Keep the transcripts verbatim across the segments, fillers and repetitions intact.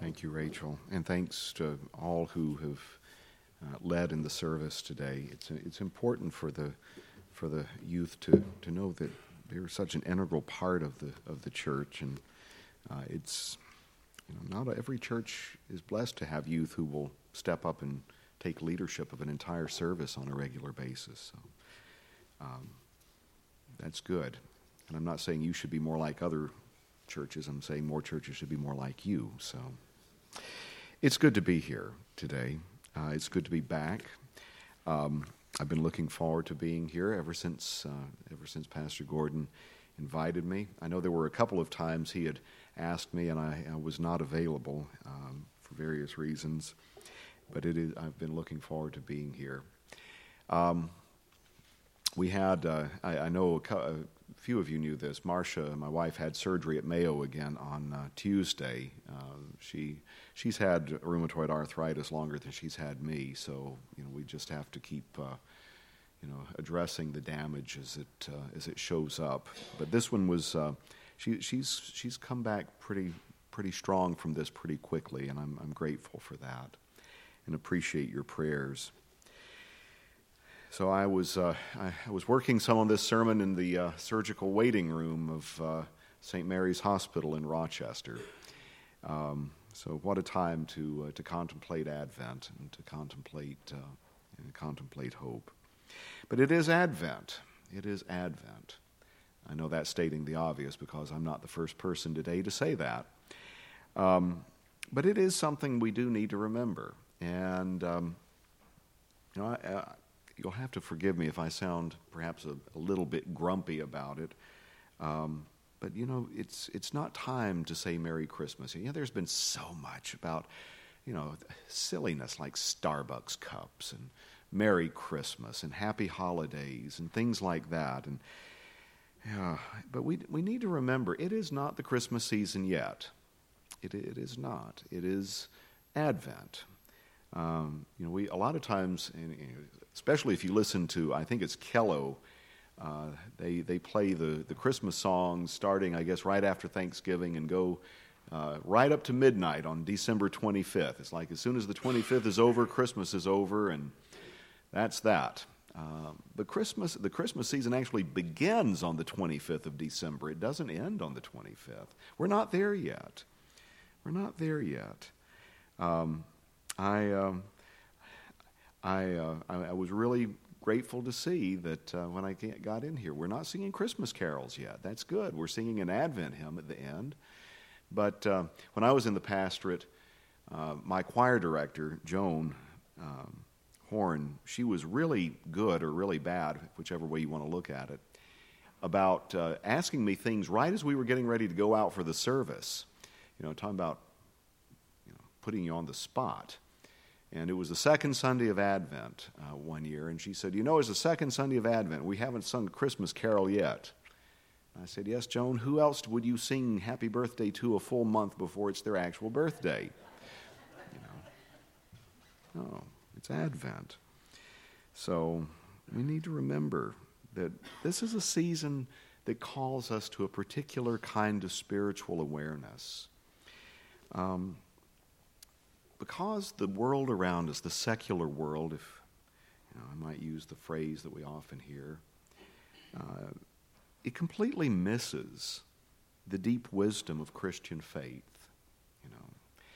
Thank you, Rachel, and thanks to all who have uh, led in the service today. It's it's important for the for the youth to, to know that they're such an integral part of the of the church, and uh, it's you know not every church is blessed to have youth who will step up and take leadership of an entire service on a regular basis. So um, that's good, and I'm not saying you should be more like other churches. I'm saying more churches should be more like you. So it's good to be here today. Uh, it's good to be back. Um, I've been looking forward to being here ever since uh, ever since Pastor Gordon invited me. I know there were a couple of times he had asked me, and I, I was not available um, for various reasons. But it is. I've been looking forward to being here. Um, we had. Uh, I, I know a, a few of you knew this. Marcia, my wife, had surgery at Mayo again on uh, Tuesday. Uh, she she's had rheumatoid arthritis longer than she's had me, so you know we just have to keep uh, you know addressing the damage as it uh, as it shows up. But this one was uh, she she's she's come back pretty pretty strong from this pretty quickly, and I'm I'm grateful for that and appreciate your prayers. So I was uh, I was working some of this sermon in the uh, surgical waiting room of uh, Saint Mary's Hospital in Rochester. Um, so what a time to uh, to contemplate Advent and to contemplate uh, and contemplate hope. But it is Advent. It is Advent. I know that's stating the obvious because I'm not the first person today to say that. Um, but it is something we do need to remember. And um, you know. I, I, You'll have to forgive me if I sound perhaps a, a little bit grumpy about it. Um, but, you know, it's it's not time to say Merry Christmas. You know, there's been so much about, you know, silliness like Starbucks cups and Merry Christmas and Happy Holidays and things like that. And yeah, but we we need to remember it is not the Christmas season yet. It it is not. It is Advent. Um, you know, we a lot of times, and, and especially if you listen to, I think it's Kello, uh, they they play the, the Christmas songs starting, I guess, right after Thanksgiving and go uh, right up to midnight on December twenty-fifth. It's like as soon as the twenty-fifth is over, Christmas is over, and that's that. Uh, the Christmas the Christmas season actually begins on the twenty-fifth of December. It doesn't end on the twenty-fifth. We're not there yet. We're not there yet. Um, I, um, I, uh, I I was really grateful to see that uh, when I got in here, we're not singing Christmas carols yet. That's good. We're singing an Advent hymn at the end. But uh, when I was in the pastorate, uh, my choir director, Joan um, Horn, she was really good or really bad, whichever way you want to look at it, about uh, asking me things right as we were getting ready to go out for the service. You know, talking about you know, putting you on the spot. And it was the second Sunday of Advent uh, one year, and she said, you know, it's the second Sunday of Advent. We haven't sung a Christmas carol yet. I said, yes, Joan, who else would you sing Happy Birthday to a full month before it's their actual birthday? You know, no, it's Advent. So we need to remember that this is a season that calls us to a particular kind of spiritual awareness. Um Because the world around us, the secular world, if you know, I might use the phrase that we often hear, uh, it completely misses the deep wisdom of Christian faith. You know,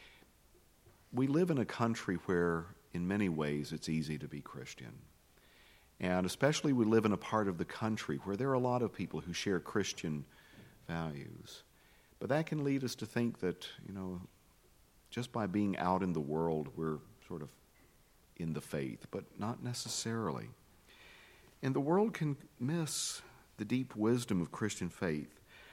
we live in a country where, in many ways, it's easy to be Christian, and especially we live in a part of the country where there are a lot of people who share Christian values. But that can lead us to think that, you know, just by being out in the world, we're sort of in the faith, but not necessarily. And the world can miss the deep wisdom of Christian faith.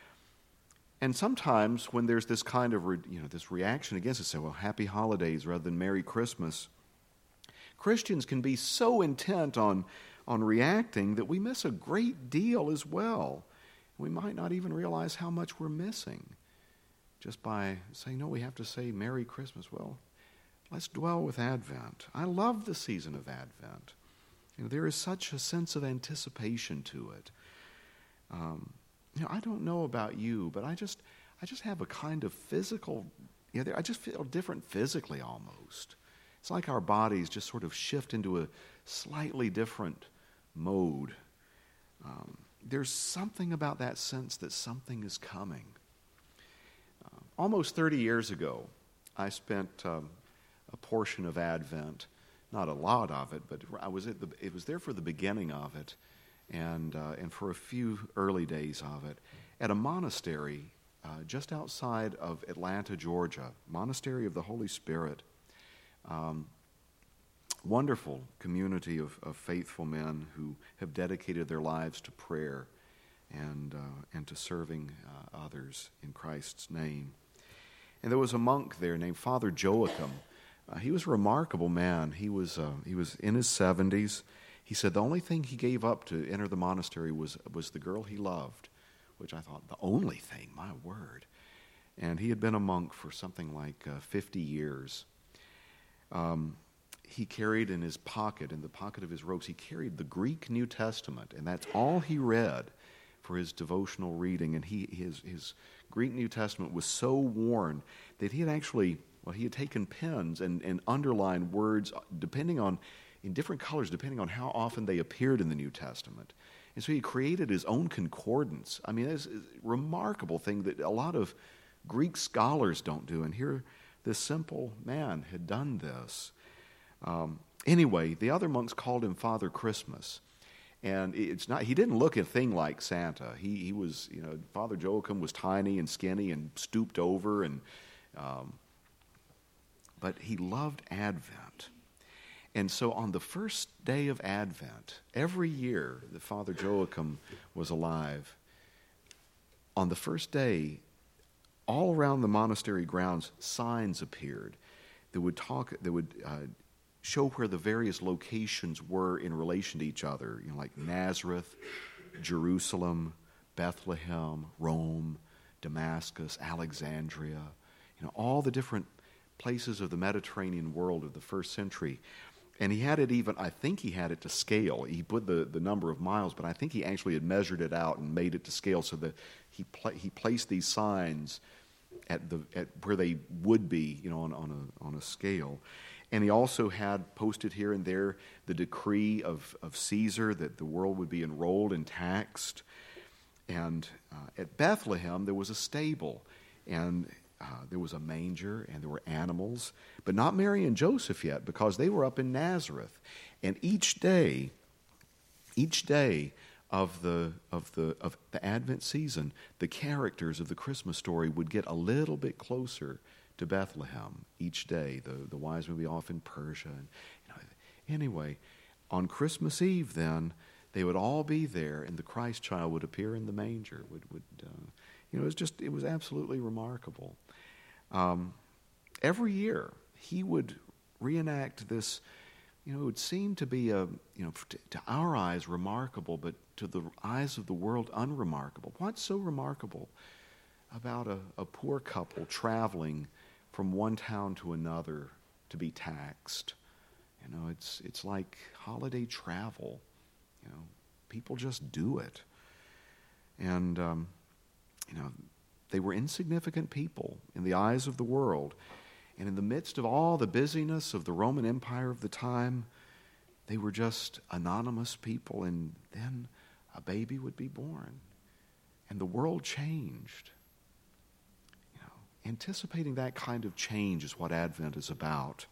And sometimes when there's this kind of, re, you know, this reaction against it, say, well, Happy Holidays rather than Merry Christmas, Christians can be so intent on, on reacting that we miss a great deal as well. We might not even realize how much we're missing. Just by saying, no, we have to say Merry Christmas. Well, let's dwell with Advent. I love the season of Advent. You know, there is such a sense of anticipation to it. Um, you know, I don't know about you, but I just, I just have a kind of physical you know, I just feel different physically almost. It's like our bodies just sort of shift into a slightly different mode. Um, there's something about that sense that something is coming. Uh, almost thirty years ago, I spent um, a portion of Advent, not a lot of it, but I was at the, it was there for the beginning of it, and uh, and for a few early days of it, at a monastery uh, just outside of Atlanta, Georgia, Monastery of the Holy Spirit. Um, wonderful community of, of faithful men who have dedicated their lives to prayer and uh, and to serving uh, others in Christ's name. And there was a monk there named Father Joachim. Uh, he was a remarkable man. He was uh, he was in his seventies. He said the only thing he gave up to enter the monastery was was the girl he loved, which I thought, the only thing, my word. And he had been a monk for something like uh, fifty years. Um, he carried in his pocket, in the pocket of his robes, he carried the Greek New Testament, and that's all he read for his devotional reading. And he his his Greek New Testament was so worn that he had actually, well, he had taken pens and, and underlined words depending on, in different colors, depending on how often they appeared in the New Testament. And so he created his own concordance. I mean, it's a remarkable thing that a lot of Greek scholars don't do. And here, this simple man had done this. Um, anyway, the other monks called him Father Christmas. And it's not, he didn't look a thing like Santa. He he was, you know, Father Joachim was tiny and skinny and stooped over, and um, but he loved Advent. And so on the first day of Advent, every year that Father Joachim was alive, on the first day, all around the monastery grounds, signs appeared that would talk, that would uh, show where the various locations were in relation to each other, you know, like Nazareth, Jerusalem, Bethlehem, Rome, Damascus, Alexandria, you know, all the different places of the Mediterranean world of the first century. And he had it even, I think he had it to scale. He put the, the number of miles, but I think he actually had measured it out and made it to scale so that he pla- he placed these signs at the at where they would be, you know, on, on a on a scale. And he also had posted here and there the decree of, of Caesar that the world would be enrolled and taxed. And uh, at Bethlehem there was a stable, and Uh, there was a manger, and there were animals, but not Mary and Joseph yet, because they were up in Nazareth. And each day, each day of the of the of the Advent season, the characters of the Christmas story would get a little bit closer to Bethlehem each day. The the wise men would be off in Persia, and you know, anyway, on Christmas Eve, then they would all be there, and the Christ child would appear in the manger. Would would uh, you know? It was just it was absolutely remarkable. Um, every year, he would reenact this, you know, it would seem to be, a, you know, to, to our eyes remarkable, but to the eyes of the world unremarkable. What's so remarkable about a, a poor couple traveling from one town to another to be taxed? You know, it's it's like holiday travel. You know, people just do it. And, um, you know, they were insignificant people in the eyes of the world. And in the midst of all the busyness of the Roman Empire of the time, they were just anonymous people. And then a baby would be born. And the world changed. You know, anticipating that kind of change is what Advent is about.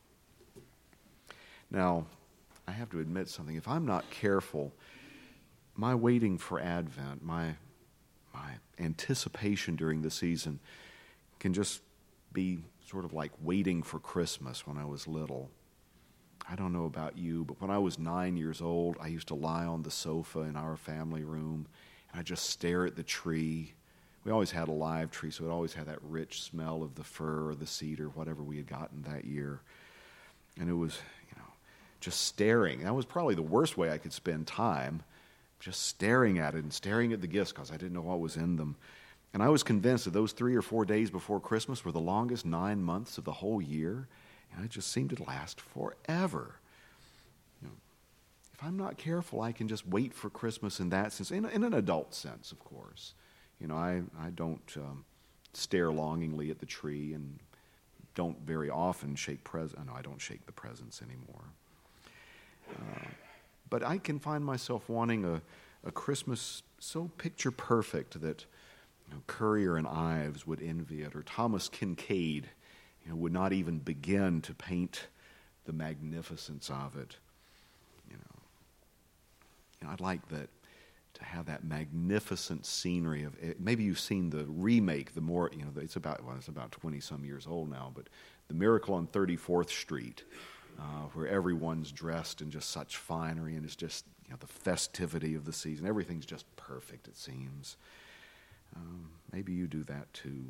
Now, I have to admit something. If I'm not careful, my waiting for Advent, my my anticipation during the season can just be sort of like waiting for Christmas when I was little. I don't know about you, but when I was nine years old, I used to lie on the sofa in our family room, and I'd just stare at the tree. We always had a live tree, so it always had that rich smell of the fir or the cedar, whatever we had gotten that year. And it was, you know, just staring. That was probably the worst way I could spend time, just staring at it and staring at the gifts because I didn't know what was in them. And I was convinced that those three or four days before Christmas were the longest nine months of the whole year. And it just seemed to last forever. You know, if I'm not careful, I can just wait for Christmas in that sense, in, in an adult sense, of course. You know, I, I don't um, stare longingly at the tree and don't very often shake presents. No, I don't shake the presents anymore. Uh, but I can find myself wanting a, a Christmas so picture perfect that you know, Currier and Ives would envy it, or Thomas Kincaid you know, would not even begin to paint the magnificence of it. You know, you know I'd like that to have that magnificent scenery of it. Maybe you've seen the remake, the more you know. It's about well, it's about twenty some years old now, but The Miracle on thirty-fourth Street, uh, where everyone's dressed in just such finery, and it's just you know the festivity of the season. Everything's just perfect. It seems. Um, maybe you do that too.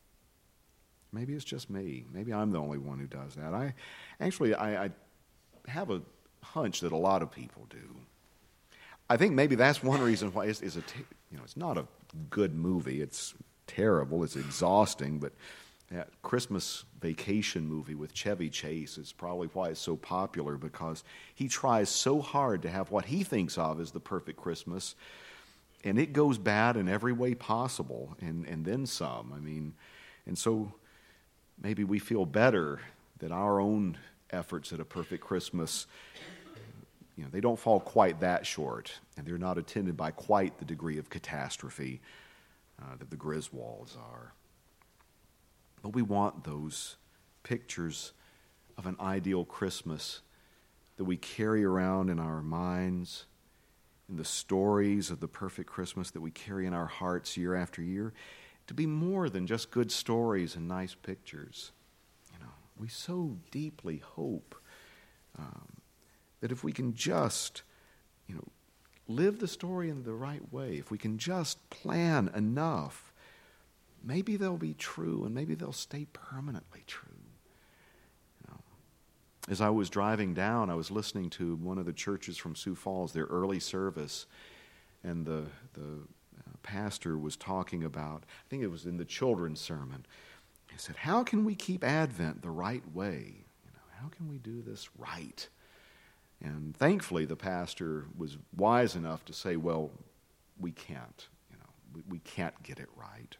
Maybe it's just me. Maybe I'm the only one who does that. I actually I, I have a hunch that a lot of people do. I think maybe that's one reason why it's, it's a you know it's not a good movie. It's terrible. It's exhausting. But that Christmas Vacation movie with Chevy Chase is probably why it's so popular, because he tries so hard to have what he thinks of as the perfect Christmas, and it goes bad in every way possible, and and then some. I mean, and so maybe we feel better that our own efforts at a perfect Christmas, you know, they don't fall quite that short, and they're not attended by quite the degree of catastrophe uh, that the Griswolds are. But we want those pictures of an ideal Christmas that we carry around in our minds, in the stories of the perfect Christmas that we carry in our hearts year after year, to be more than just good stories and nice pictures. You know, we so deeply hope um, that if we can just, you know, live the story in the right way, if we can just plan enough, maybe they'll be true, and maybe they'll stay permanently true. You know, as I was driving down, I was listening to one of the churches from Sioux Falls, their early service, and the the uh, pastor was talking about, I think it was in the children's sermon. He said, "How can we keep Advent the right way? You know, how can we do this right?" And thankfully, the pastor was wise enough to say, "Well, we can't. You know, we, we can't get it right."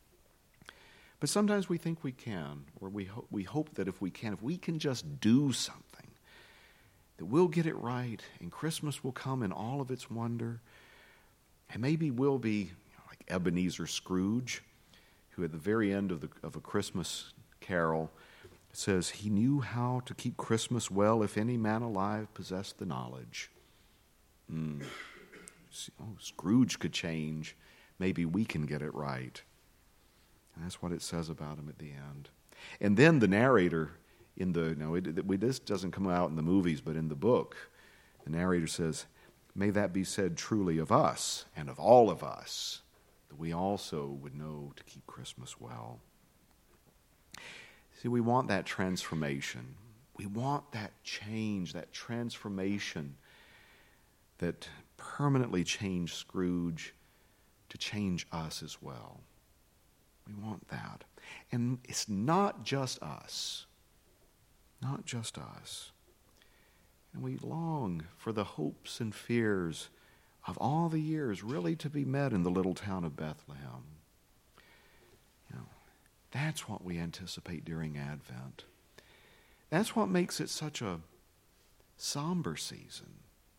But sometimes we think we can, or we, ho- we hope that if we can, if we can just do something, that we'll get it right, and Christmas will come in all of its wonder, and maybe we'll be you know, like Ebenezer Scrooge, who at the very end of, the, of a Christmas carol says, "He knew how to keep Christmas well, if any man alive possessed the knowledge." Mm. Oh, Scrooge could change. Maybe we can get it right. And that's what it says about him at the end. And then the narrator in the, no, it, it, this doesn't come out in the movies, but in the book, the narrator says, "May that be said truly of us and of all of us, that we also would know to keep Christmas well." See, we want that transformation. We want that change, that transformation that permanently changed Scrooge to change us as well. We want that. And it's not just us. Not just us. And we long for the hopes and fears of all the years really to be met in the little town of Bethlehem. You know, that's what we anticipate during Advent. That's what makes it such a somber season.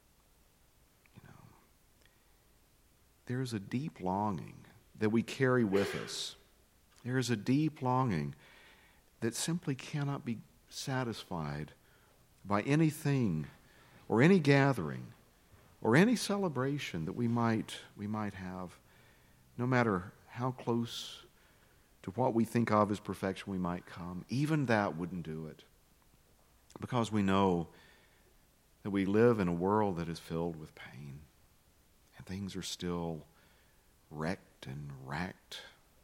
You know, there's a deep longing that we carry with us. There is a deep longing that simply cannot be satisfied by anything or any gathering or any celebration that we might we might have, no matter how close to what we think of as perfection we might come. Even that wouldn't do it, because we know that we live in a world that is filled with pain, and things are still wrecked and racked.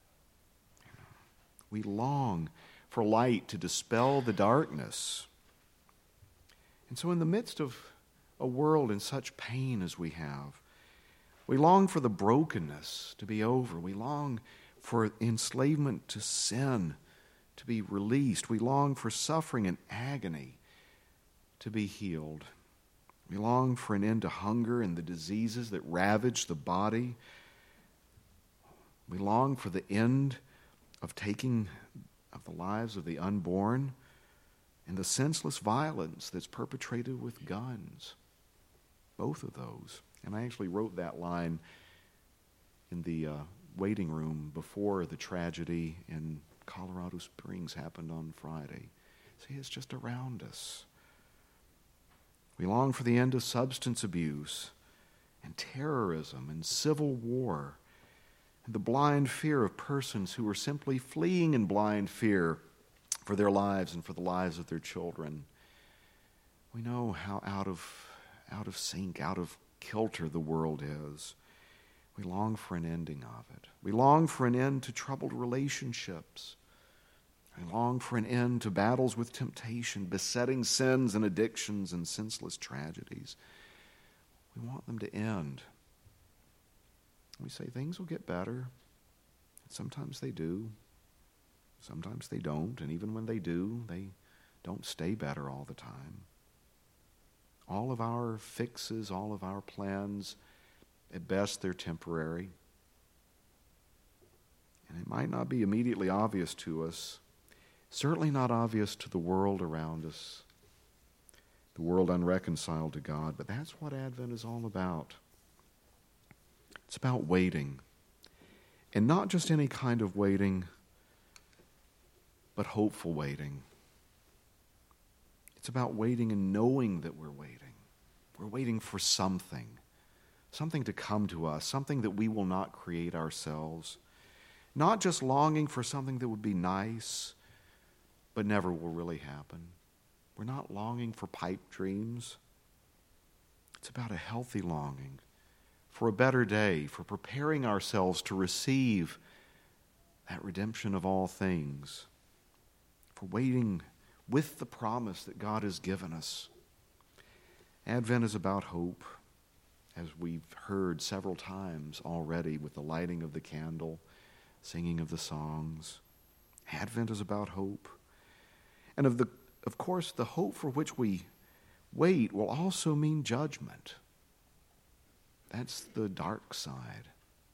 We long for light to dispel the darkness. And so in the midst of a world in such pain as we have, we long for the brokenness to be over. We long for enslavement to sin to be released. We long for suffering and agony to be healed. We long for an end to hunger and the diseases that ravage the body. We long for the end of taking of the lives of the unborn and the senseless violence that's perpetrated with guns. Both of those. And I actually wrote that line in the uh, waiting room before the tragedy in Colorado Springs happened on Friday. See, it's just around us. We long for the end of substance abuse and terrorism and civil war and the blind fear of persons who are simply fleeing in blind fear for their lives and for the lives of their children. We know how out of out of sync, out of kilter the world is. We long for an ending of it. We long for an end to troubled relationships. We long for an end to battles with temptation, besetting sins and addictions and senseless tragedies. We want them to end. We say things will get better. Sometimes they do. Sometimes they don't. And even when they do, they don't stay better all the time. All of our fixes, all of our plans, at best they're temporary. And it might not be immediately obvious to us, certainly not obvious to the world around us, the world unreconciled to God, but that's what Advent is all about. It's about waiting. And not just any kind of waiting, but hopeful waiting. It's about waiting and knowing that we're waiting. We're waiting for something, something to come to us, something that we will not create ourselves. Not just longing for something that would be nice, but never will really happen. We're not longing for pipe dreams. It's about a healthy longing for a better day, for preparing ourselves to receive that redemption of all things, for waiting with the promise that God has given us. Advent is about hope, as we've heard several times already with the lighting of the candle, singing of the songs. Advent is about hope. And of the of course, the hope for which we wait will also mean judgment. That's the dark side.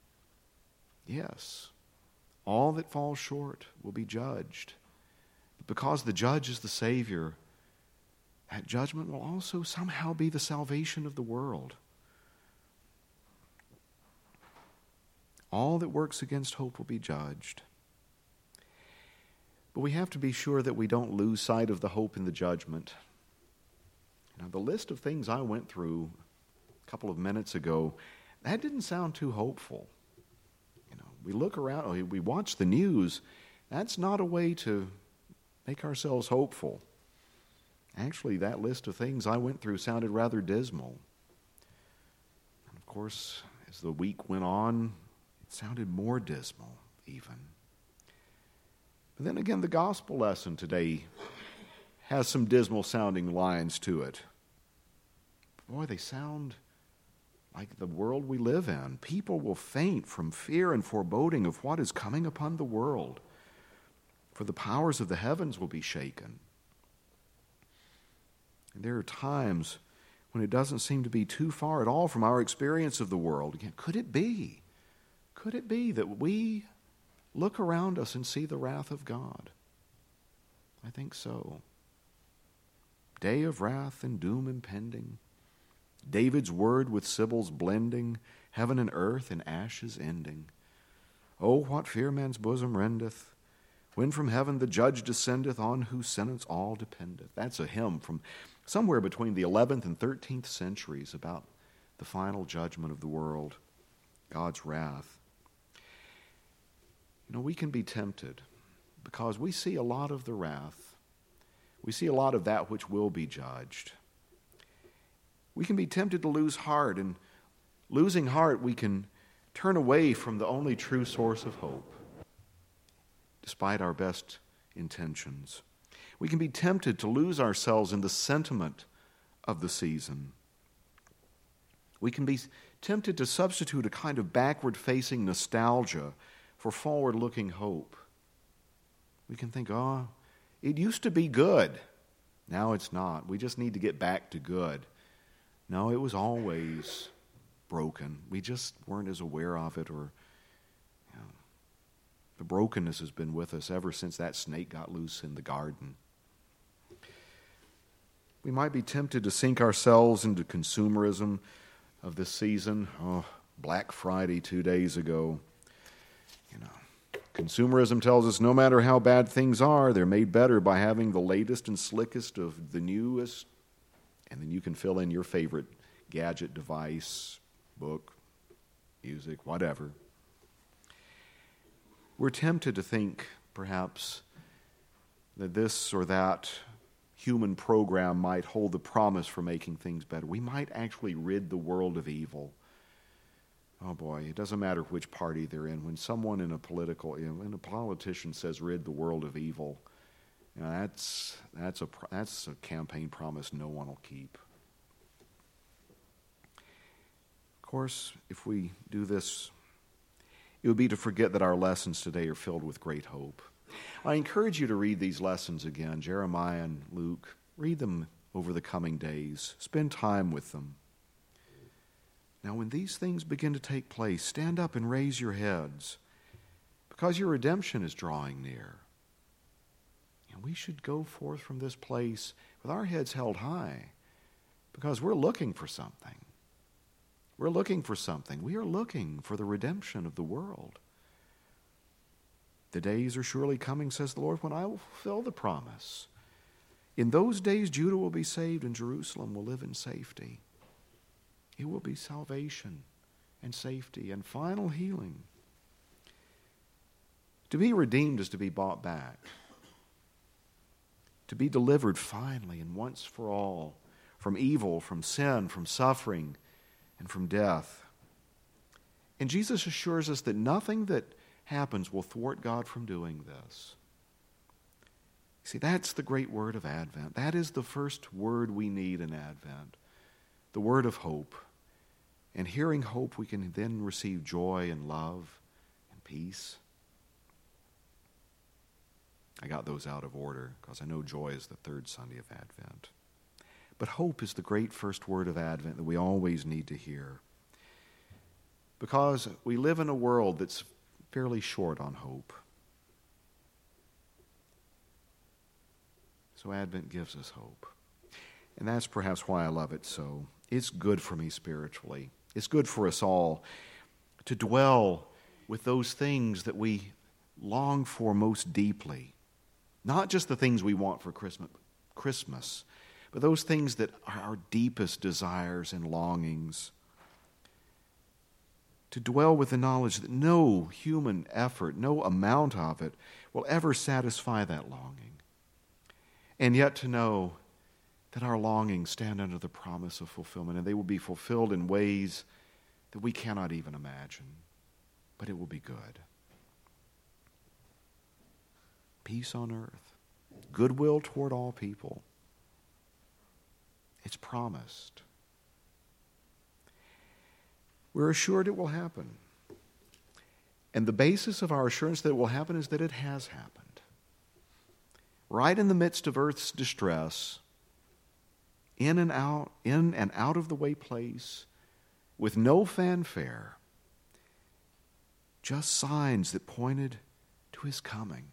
Yes, all that falls short will be judged. Because the judge is the Savior, that judgment will also somehow be the salvation of the world. All that works against hope will be judged. But we have to be sure that we don't lose sight of the hope in the judgment. Now, the list of things I went through a couple of minutes ago, that didn't sound too hopeful. You know, we look around, we watch the news. That's not a way to make ourselves hopeful. Actually, that list of things I went through sounded rather dismal. And of course, as the week went on, it sounded more dismal even. But then again, the gospel lesson today has some dismal sounding lines to it. Boy, they sound like the world we live in. People will faint from fear and foreboding of what is coming upon the world. For the powers of the heavens will be shaken. And there are times when it doesn't seem to be too far at all from our experience of the world. Again, could it be? Could it be that we look around us and see the wrath of God? I think so. Day of wrath and doom impending. David's word with Sibyl's blending. Heaven and earth in ashes ending. Oh, what fear man's bosom rendeth, when from heaven the judge descendeth, on whose sentence all dependeth. That's a hymn from somewhere between the eleventh and thirteenth centuries about the final judgment of the world, God's wrath. You know, we can be tempted because we see a lot of the wrath. We see a lot of that which will be judged. We can be tempted to lose heart, and losing heart, we can turn away from the only true source of hope, despite our best intentions. We can be tempted to lose ourselves in the sentiment of the season. We can be tempted to substitute a kind of backward-facing nostalgia for forward-looking hope. We can think, oh, it used to be good. Now it's not. We just need to get back to good. No, it was always broken. We just weren't as aware of it, or The brokenness has been with us ever since that snake got loose in the garden. We might be tempted to sink ourselves into consumerism of this season. Oh, Black Friday two days ago. You know, consumerism tells us no matter how bad things are, they're made better by having the latest and slickest of the newest. And then you can fill in your favorite gadget, device, book, music, whatever. We're tempted to think, perhaps, that this or that human program might hold the promise for making things better. We might actually rid the world of evil. Oh boy, it doesn't matter which party they're in. When someone in a political, you know, when a politician says rid the world of evil, you know, that's that's a that's a campaign promise no one will keep. Of course, if we do this, it would be to forget that our lessons today are filled with great hope. I encourage you to read these lessons again, Jeremiah and Luke. Read them over the coming days. Spend time with them. Now, when these things begin to take place, stand up and raise your heads, because your redemption is drawing near. And we should go forth from this place with our heads held high, because we're looking for something. We're looking for something. We are looking for the redemption of the world. The days are surely coming, says the Lord, when I will fulfill the promise. In those days, Judah will be saved and Jerusalem will live in safety. It will be salvation and safety and final healing. To be redeemed is to be bought back. To be delivered finally and once for all from evil, from sin, from suffering, and from death. And Jesus assures us that nothing that happens will thwart God from doing this. See, that's the great word of Advent. That is the first word we need in Advent, the word of hope. And hearing hope, we can then receive joy and love and peace. I got those out of order because I know joy is the third Sunday of Advent. But hope is the great first word of Advent that we always need to hear, because we live in a world that's fairly short on hope. So Advent gives us hope. And that's perhaps why I love it so. It's good for me spiritually. It's good for us all to dwell with those things that we long for most deeply. Not just the things we want for Christmas, Christmas, but those things that are our deepest desires and longings. To dwell with the knowledge that no human effort, no amount of it, will ever satisfy that longing. And yet to know that our longings stand under the promise of fulfillment, and they will be fulfilled in ways that we cannot even imagine. But it will be good. Peace on earth, goodwill toward all people. It's promised. We're assured it will happen. And the basis of our assurance that it will happen is that it has happened. Right in the midst of earth's distress, in and out, in and out of the way place, with no fanfare, just signs that pointed to his coming.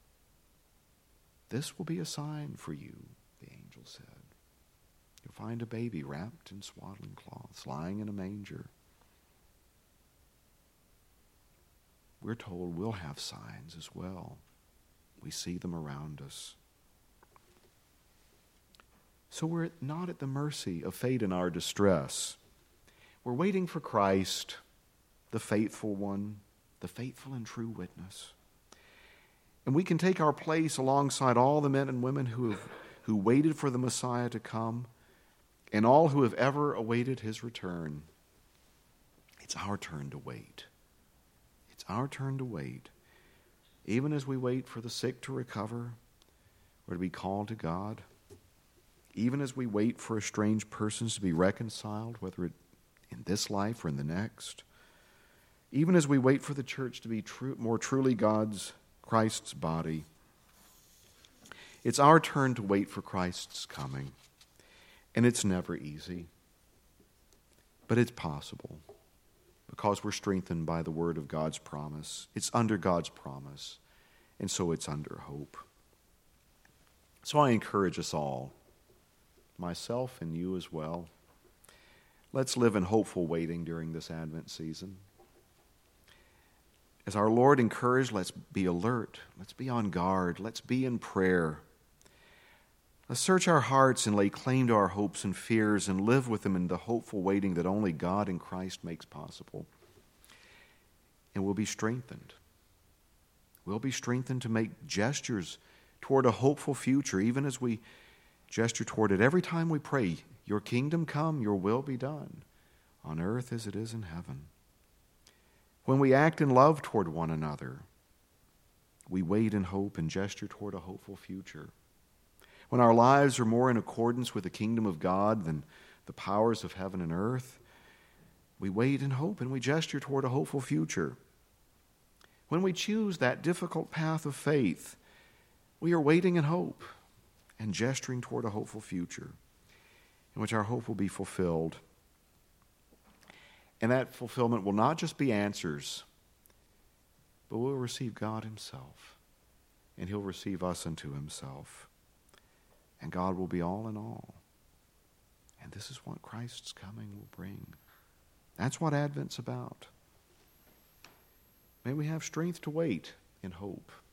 This will be a sign for you, the angel said. You'll find a baby wrapped in swaddling cloths, lying in a manger. We're told we'll have signs as well. We see them around us. So we're not at the mercy of fate in our distress. We're waiting for Christ, the faithful one, the faithful and true witness. And we can take our place alongside all the men and women who have who waited for the Messiah to come, and all who have ever awaited his return. It's our turn to wait. It's our turn to wait. Even as we wait for the sick to recover or to be called to God, even as we wait for estranged persons to be reconciled, whether it in this life or in the next, even as we wait for the church to be true, more truly God's, Christ's body, it's our turn to wait for Christ's coming. And it's never easy, but it's possible because we're strengthened by the word of God's promise. It's under God's promise, and so it's under hope. So I encourage us all, myself and you as well, let's live in hopeful waiting during this Advent season. As our Lord encouraged, let's be alert. Let's be on guard. Let's be in prayer. Let's search our hearts and lay claim to our hopes and fears and live with them in the hopeful waiting that only God in Christ makes possible. And we'll be strengthened. We'll be strengthened to make gestures toward a hopeful future, even as we gesture toward it every time we pray, your kingdom come, your will be done, on earth as it is in heaven. When we act in love toward one another, we wait in hope and gesture toward a hopeful future. When our lives are more in accordance with the kingdom of God than the powers of heaven and earth, we wait in hope and we gesture toward a hopeful future. When we choose that difficult path of faith, we are waiting in hope and gesturing toward a hopeful future in which our hope will be fulfilled. And that fulfillment will not just be answers, but we'll receive God himself, and he'll receive us unto himself. And God will be all in all. And this is what Christ's coming will bring. That's what Advent's about. May we have strength to wait in hope.